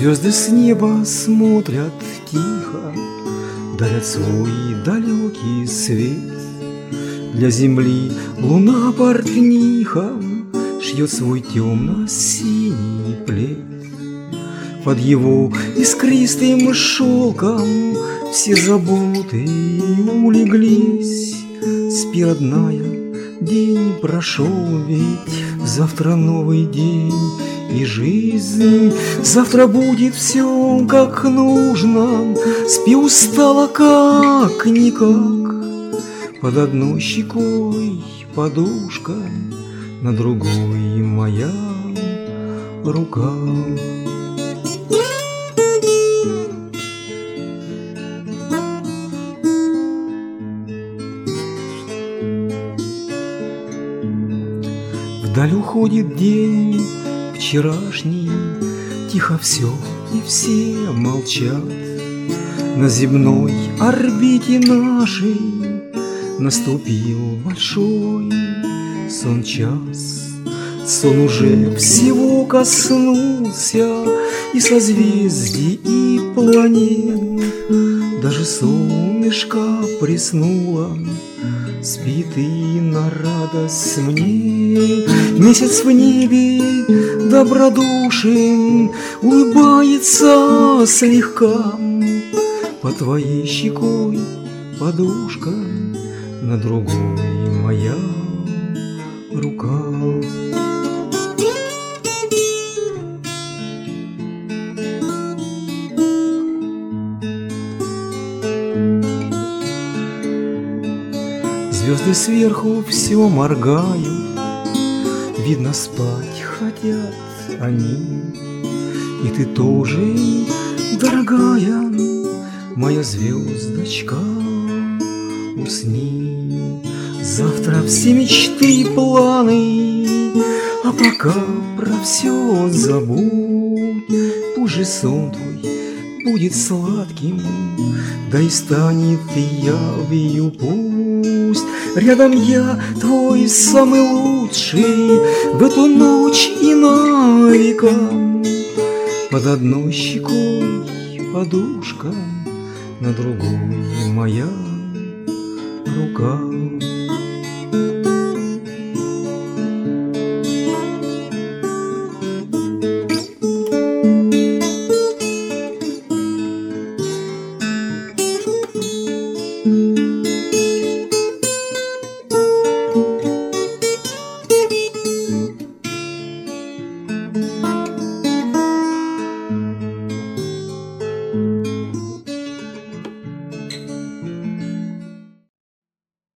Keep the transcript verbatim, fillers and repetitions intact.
Звезды с неба смотрят тихо, дарят свой далекий свет. Для земли луна портниха шьет свой темно-синий плед. Под его искристым шелком все заботы улеглись. Спи, родная, день прошел, ведь завтра новый день и жизнь. Завтра будет все как нужно. Спи, устала как-никак. Под одной щекой подушка, на другой моя рука. Вдаль уходит день вчерашний, тихо все и все молчат. На земной орбите нашей наступил большой сон-час. Сон уже всего коснулся и созвездий, и планет. Даже солнышко приснуло, спит и на радость мне. Месяц в небе добродушен улыбается слегка. По твоей щекой подушка, на другой моя рука. Звезды сверху все моргают, видно, спать хотят они. И ты тоже, дорогая моя звездочка, усни. Завтра все мечты и планы, а пока про все забудь. Пусть же сон твой будет сладким, да и станет явью пусть. Рядом я твой самый лучший в эту ночь и на века. Под одной щекой подушка, на другой моя рука. Thank you.